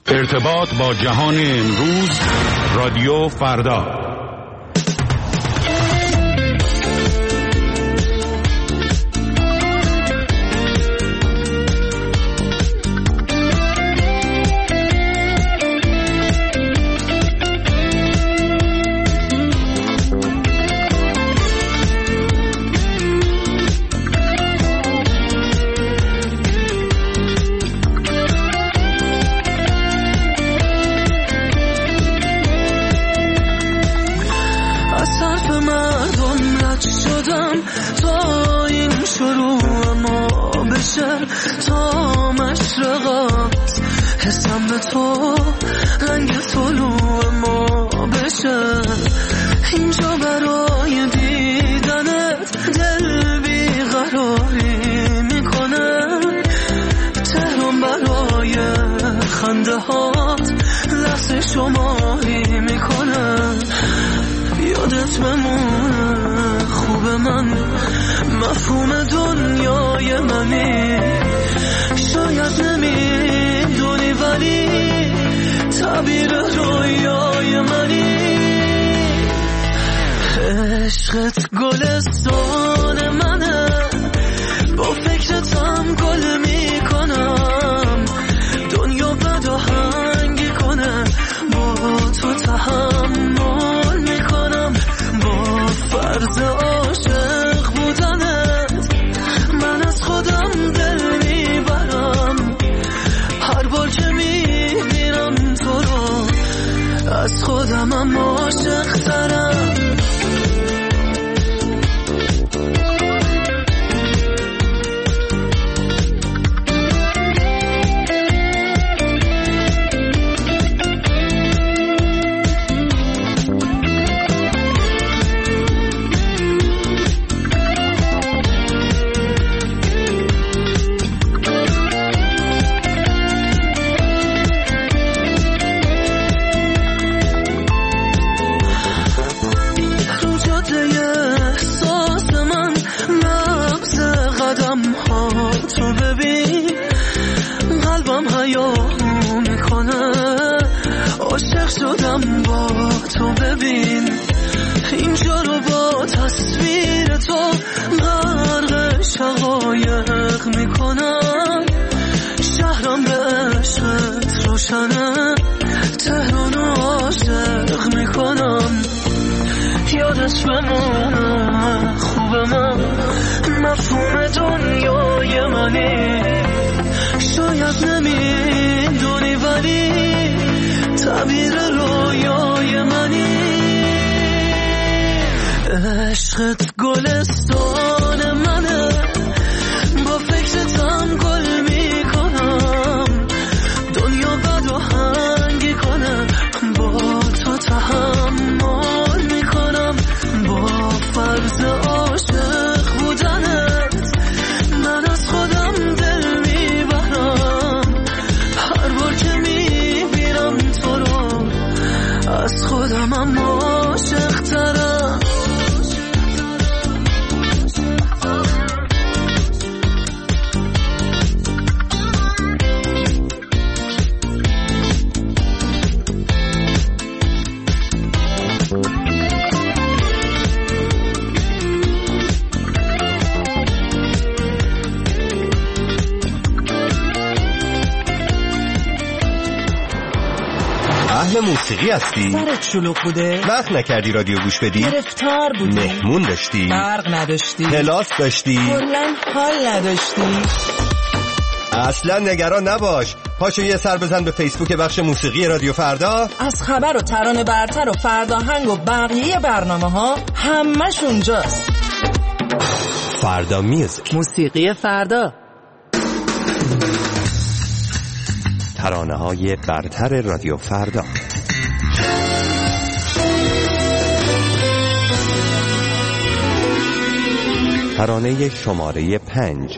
ارتباط با جهان امروز، رادیو فردا. تا مشرقات حسم به تو رنگ طلوع ما بشه، اینجا برای دیدنت دل بیقراری میکنه، تهران برای خنده هات لحظه شماری میکنه، یادت بمونه خوب من، مفهوم دنیای منی، شاید نمیدونی ولی تعبیر رویای منی، عشقت گلستان منه، با فکرتم گل میکنم، دنیا بد آهنگی کنه، با تو تحمل میکنم، با فرض عاشق بودنت من از خودم دل میبرم، هر بار که میبینم تو رو از خودم عاشق ترم. تو ببین قلبم حیاهو میکنه، عاشق شدم با تو ببین، اینجا رو با تصویر تو غرق شقایق میکنم، شهرم به عشقت روشنه، تهران عاشق میکنم، یادت بمونه خوب من، مفهوم دنیای منی، شاید نمیدونی ولی تعبیر رویای منی، عشقت گلستان منه، با فکرتم گل میکنم، دنیا بد آهنگی کنه، با تو تحمل میکنم، با فرض عاشق بودنت من از خودم دل میبرم، هر بار که میبینم تو رو از خودم عاشق ترم. اهل موسیقی هستی؟ سرت شلوغ بوده؟ وقت نکردی رادیو گوش بدی؟ گرفتار بودی؟ مهمون داشتی؟ برق نداشتی؟ کلاس داشتی؟ کلاً حال نداشتی؟ اصلا نگران نباش، پاشو یه سر بزن به فیسبوک بخش موسیقی رادیو فردا، از خبر و ترانه برتر و فرداهنگ و بقیه برنامه ها همش اونجاست. فردا میوزیک، موسیقی فردا، ترانه های برتر رادیو فردا. ترانه شماره 5.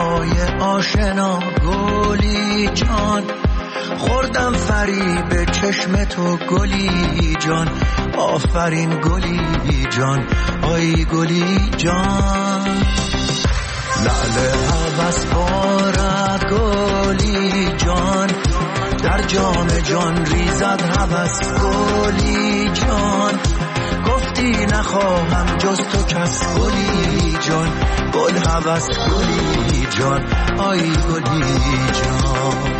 های آشنا گلی جان، خوردم فریب چشم تو گلی جان، آفرین گلی جان، آی گلی جان. لعل هوس بارد گلی جان، در جام جان ریزد هوس گلی جان، گفتی نخواهم جز تو کس گلی جان، گل هوس گلی جان، آی گلی جان.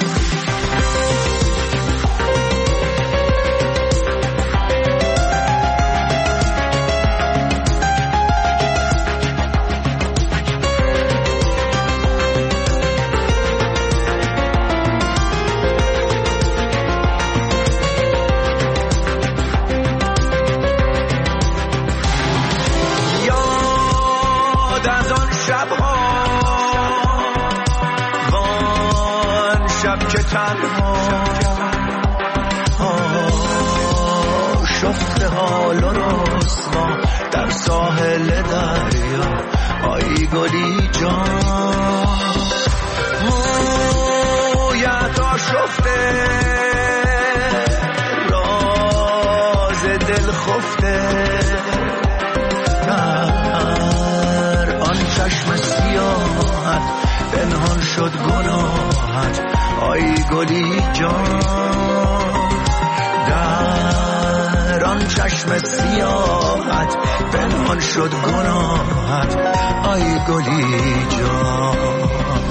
شفته حال و رسوا در ساحل دریا، آی گلی جان. مویت آشفته راز دل خفته، در آن چشم سیاحت پنهان شد گناهت، آی گلی جان. در آن چشم سیاحت پنهان شد گناهت، آی گلی جان.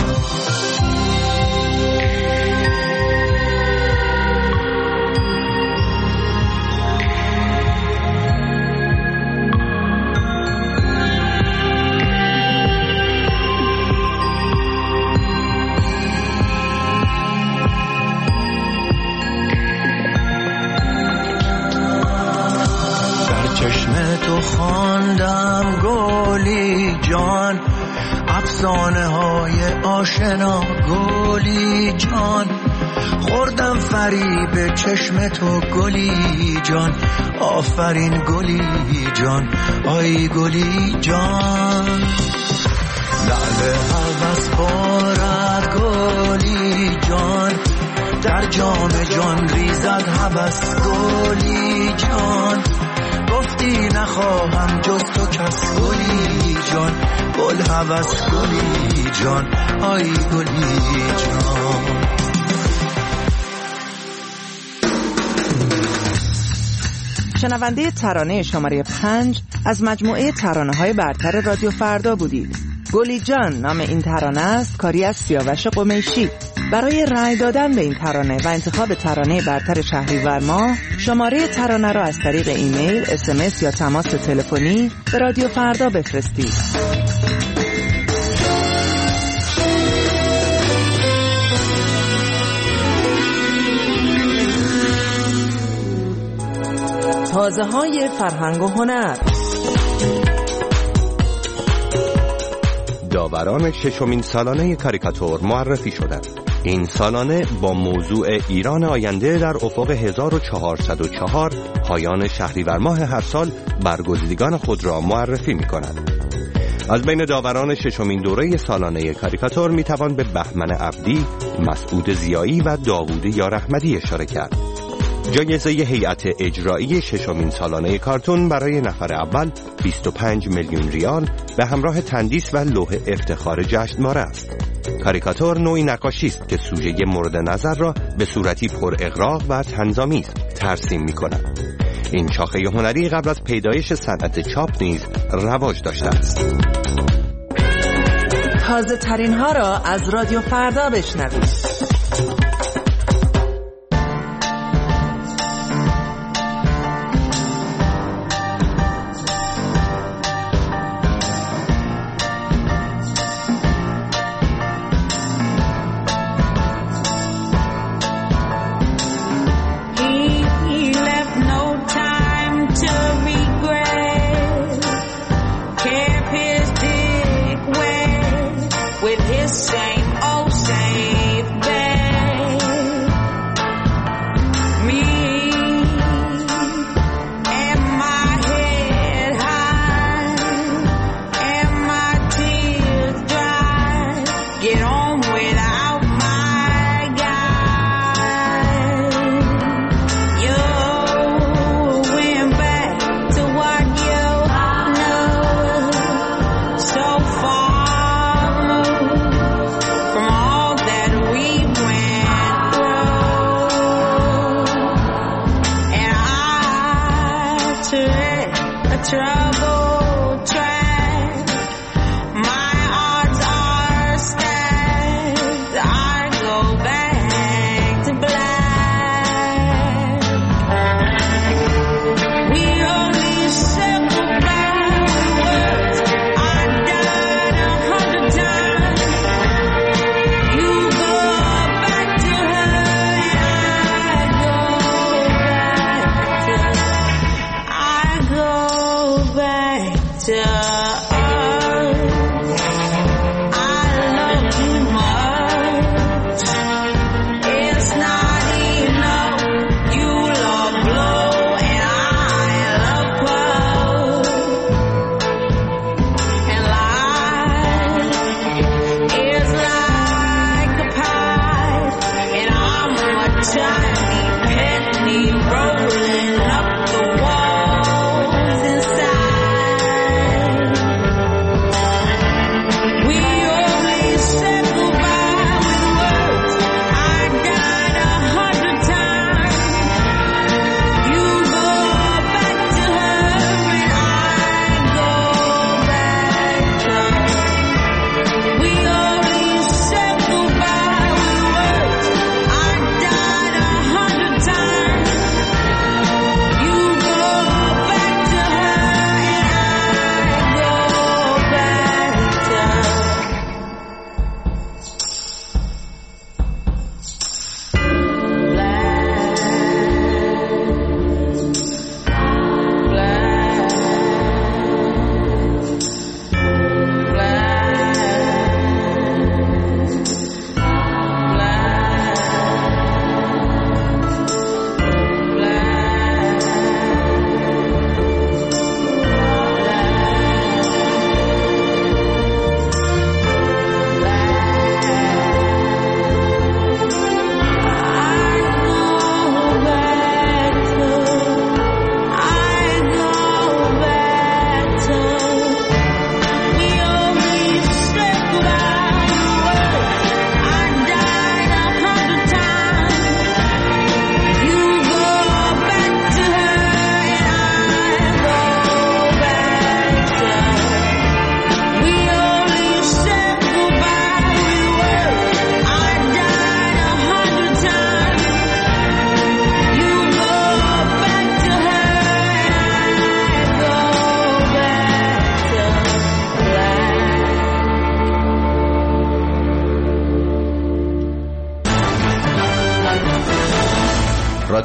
تو خواندم گلی جان، افسانه های آشنا گلی جان، خوردم فریب چشم تو گلی جان، آفرین گلی جان، آی گلی جان. لعل هوس بارد گلی جان، در جام جان ریزد هوس گلی جان، گفتی نخواهم جز تو کس گلی جان، گل هوس گلی جان، آی گلی جان. شنونده ترانه شماره 5 از مجموعه ترانه‌های برتر رادیو فردا بودید. گلی جان نام این ترانه است، کاری از سیاوش قمیشی. برای رأی دادن به این ترانه و انتخاب ترانه برتر شهریور ماه، شماره ترانه را از طریق ایمیل، SMS یا تماس تلفنی به رادیو فردا بفرستید. تازه‌های فرهنگ و هنر. داوران ششمین سالانه کاریکاتور معرفی شدند. این سالانه با موضوع ایران آینده در افق 1404 پایان شهریور ماه هر سال برگزیدگان خود را معرفی می‌کند. از بین داوران ششمین دوره سالانه کاریکاتور می‌توان به بهمن عبدی، مسعود ضیایی و داوود یارحمدی اشاره کرد. جایزه هیئت اجرایی ششمین سالانه کارتون برای نفر اول 25 میلیون ریال به همراه تندیس و لوح افتخار جشنواره است. کاریکاتور نوعی نقاشی است که سوژه مورد نظر را به صورتی پر اغراق و طنزآمیز ترسیم می‌کند. این شاخه هنری قبل از پیدایش صنعت چاپ نیز رواج داشته است. تازه ترین ها را از رادیو فردا بشنوید.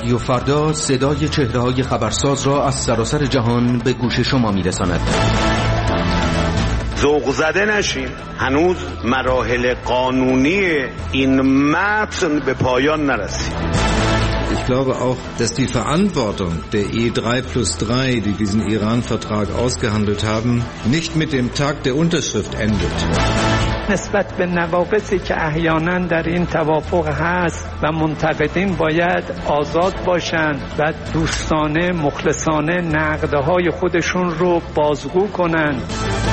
رادیو فردا صدای چهره‌های خبرساز را از سراسر جهان به گوش شما می‌رساند. ذوق زده نشیم، هنوز مراحل قانونی این متن به پایان نرسید. Ich glaube auch, dass die Verantwortung der E3+3, die diesen Iran-Vertrag ausgehandelt haben, nicht mit dem Tag der Unterschrift endet. نسبت به نواقصی که احیانا در این توافق هست و منتقدین باید آزاد باشند و دوستانه مخلصانه نقدهای خودشون رو بازگو کنند.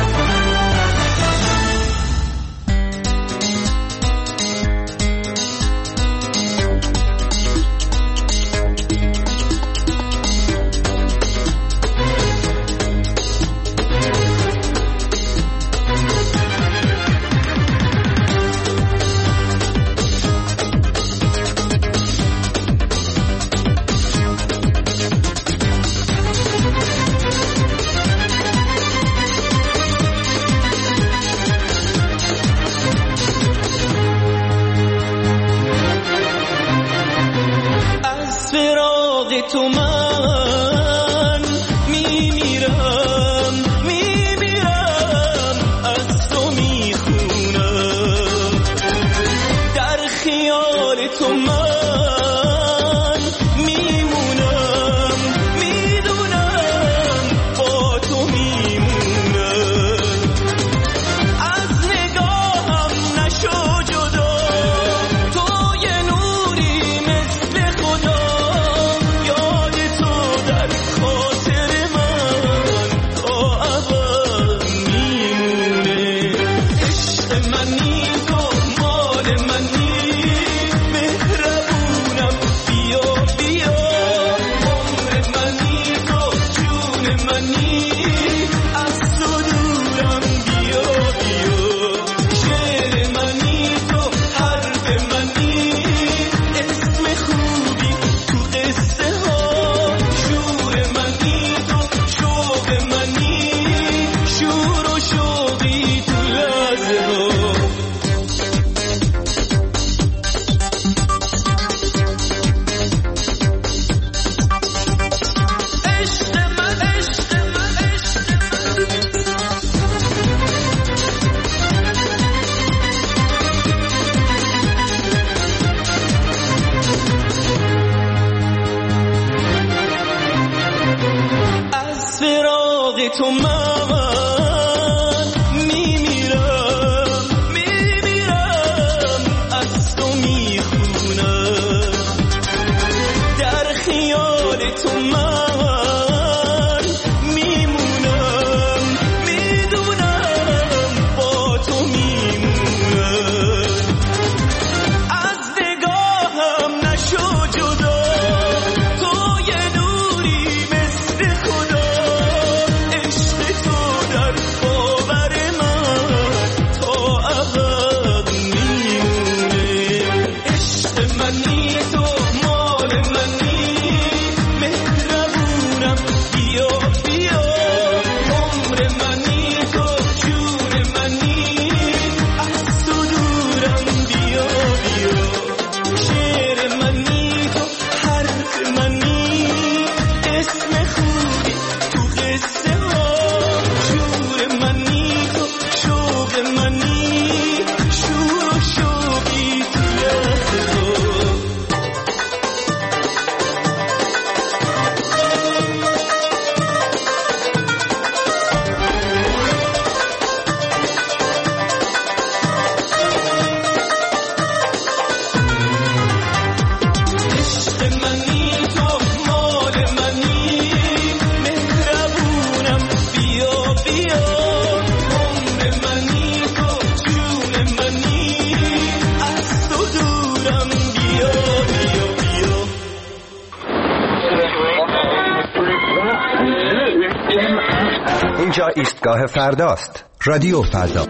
اینجا ایستگاه فرداست. رادیو فردا.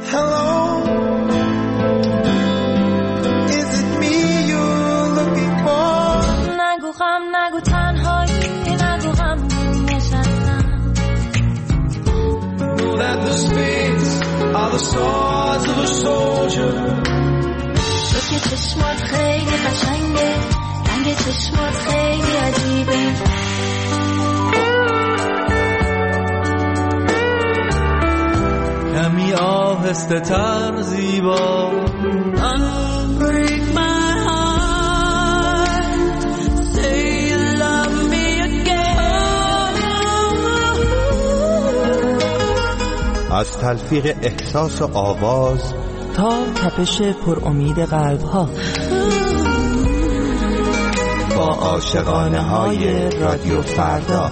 نگو غم، نگو تنهایی، نگو غم نشستم. تو که چشمات خیلی قشنگه، رنگ رنگ چشمات خیلی عجیبه. کمی آهسته تر زیبا Unbreak my heart Say you love me again. از تلفیق احساس و آواز تا تپش پر امید قلب ها، با عاشقانه های رادیو فردا.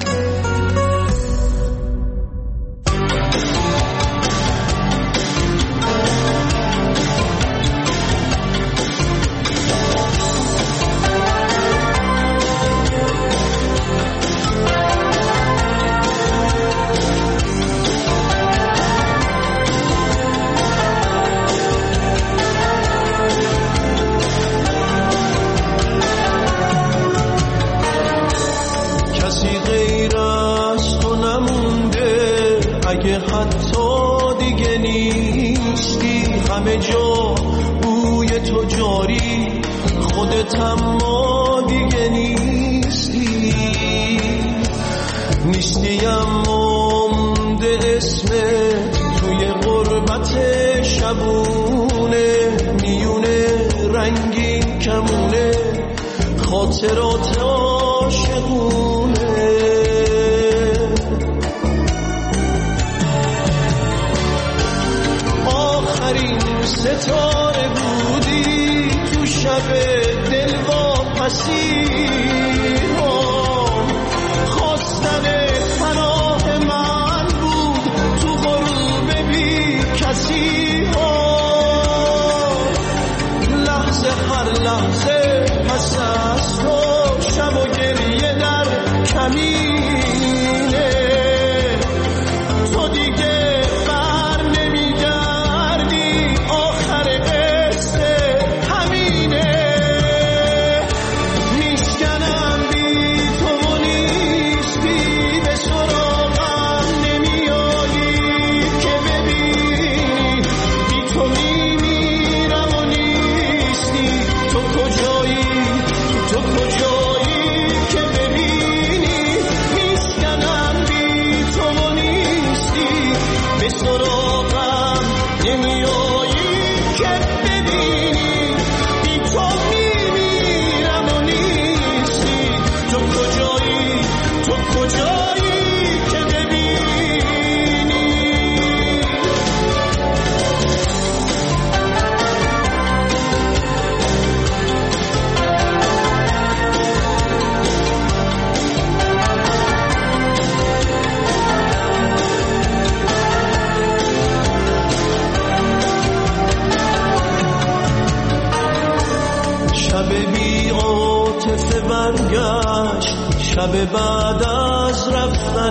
شب بعد از رفتن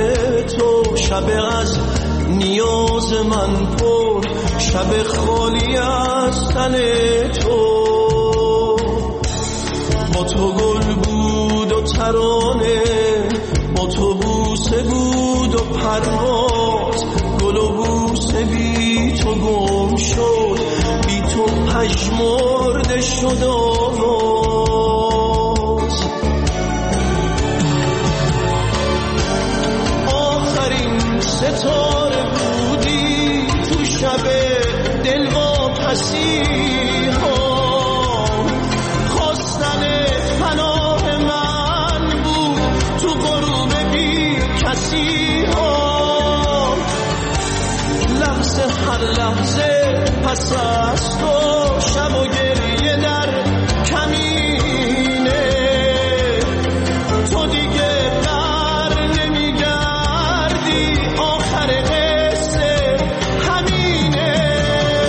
تو، شب از نیاز من پر، شب خالی از تن تو. با تو گل بود و ترانه، با تو بوسه بود و پرواز، گل و بوسه بی تو گم شد، بی تو پژمرده شد آواز. آخرین ستاره بودی تو شب دلواپسی ها، خواستن پناه من بود تو غروب بی کسی ها. لحظه هر لحظه پس از تو شب و گریه در کمینه، تو دیگه بر نمیگردی، آخر قصه همینه.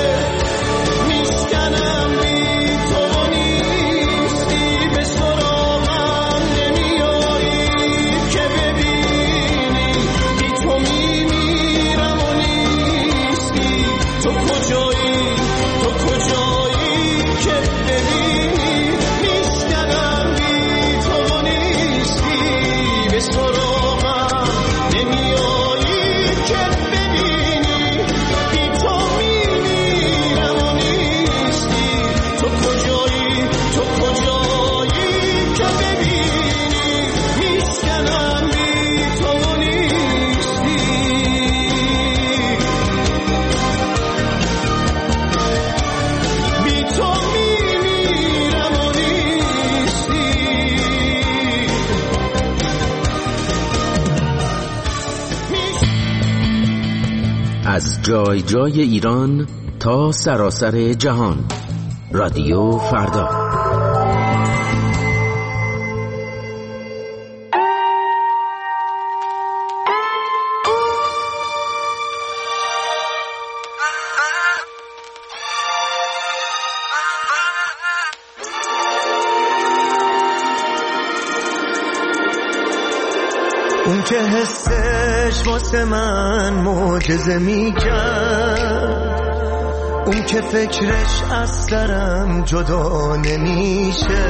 میشکنم بی تو نیستی، به سراغم نمیایی که ببینی، بی تو میمیرم و نیستی. تو کجایی؟ تو کجایی از جای جای ایران تا سراسر جهان. رادیو فردا. اون که حسش واسه من معجزه میکرد، اون که فکرش از سرم جدا نمیشه،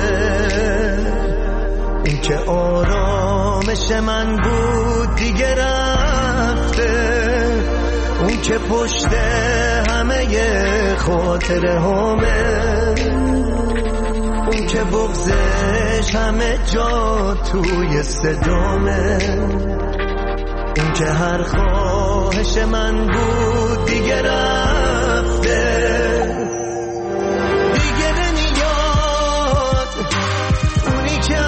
اون که آرامش من بود دیگه رفته، اون که پشت همه خاطره همه، اون که بغضش همه جا توی صدامه، اون که هر خواهش من بود دیگه رفته، دیگه نمیاد. اونی که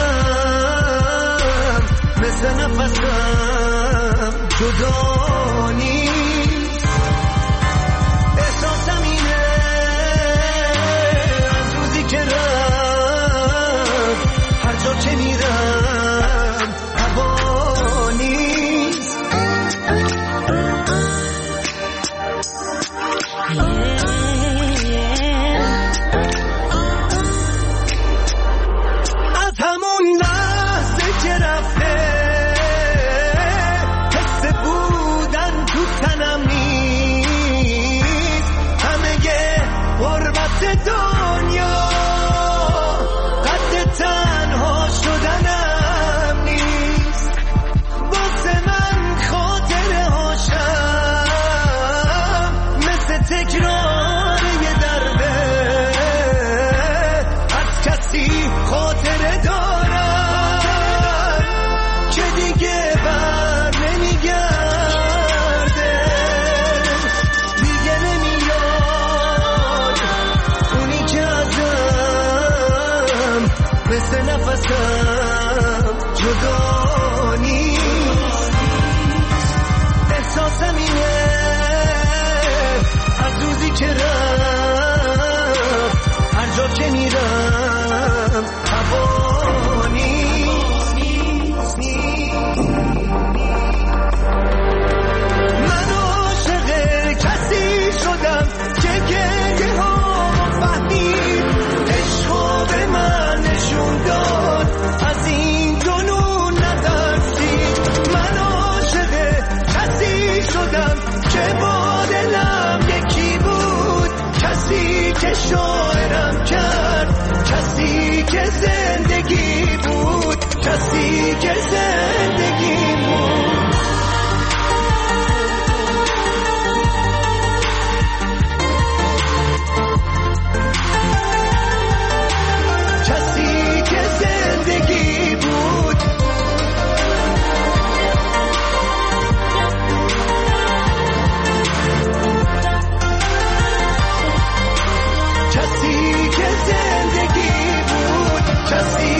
ازم مثل نفسم جدا نیست، احساسم اینه از روزی که رفت هر جا که میرم هوا نیست. از همون لحظه که رفته حس بودن تو تنم نیست، همه غربت دنیا قد تنها شدنم نیست. واسه من خاطره هاشم مثل تکرار یه درده، از کسی خاطره دارم که دیگه بر نمیگرده، دیگه نمیاد. اونی که ازم مثل نفسم جدا نیست، احساسم اینه از روزی که رفت هر جا که میرم هوا نیست. من عاشق کسی شدم که گریه ها فهمید، عشقا به من نشون داد از این جنون نترسید. من عاشق کسی شدم که با دلم یکی بود، کسی که شاعرم کرد، کسی که زندگی بود، کسی که زندگی بود. کسی که زندگی بود. کسی که زندگی بود. کسی